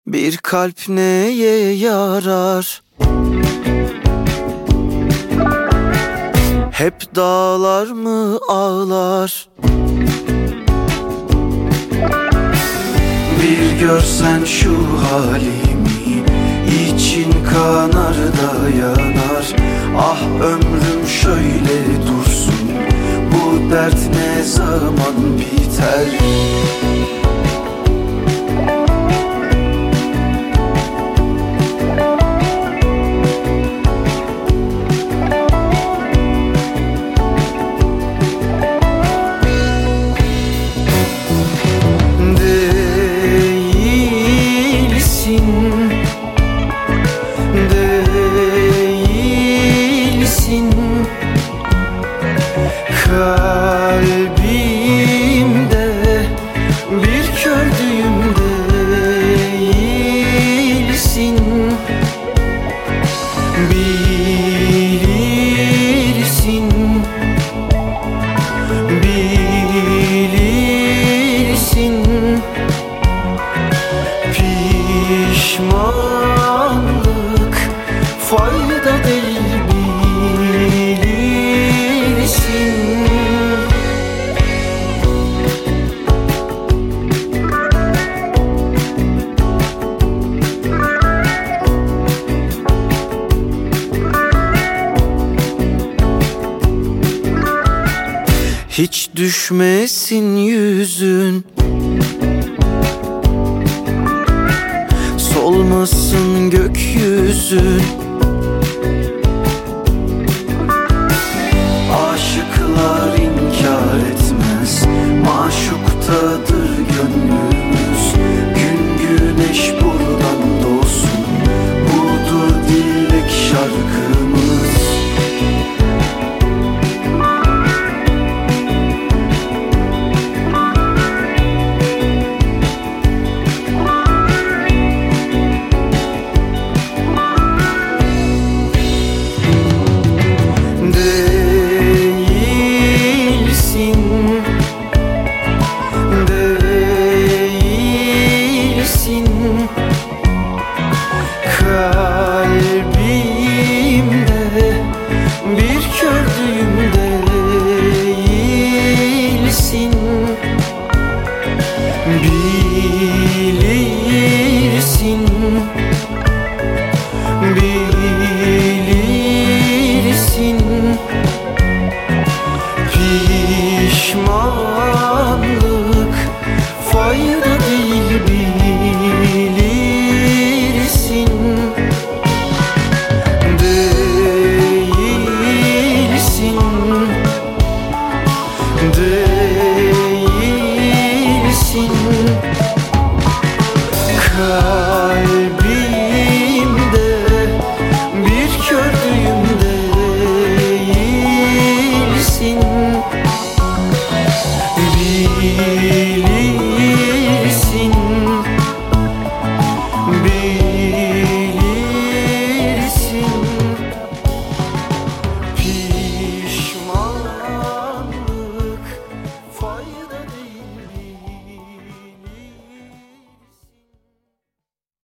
Bir kalp neye yarar? Hep dağlar mı ağlar? Bir görsen şu halimi, için kanar da yanar. Ah ömrüm şöyle dursun, bu dert ne zaman biter? Kalbimde bir kördüğüm değilsin. Bilirsin, bilirsin. Pişmanlık fayda değil, bilirsin. Hiç düşmesin yüzün, solmasın gökyüzün. Aşıklar inkar etmez, maşuktadır gönlümüz. Gün güneş buradan doğsun, budur dilek şarkımız. Değilsin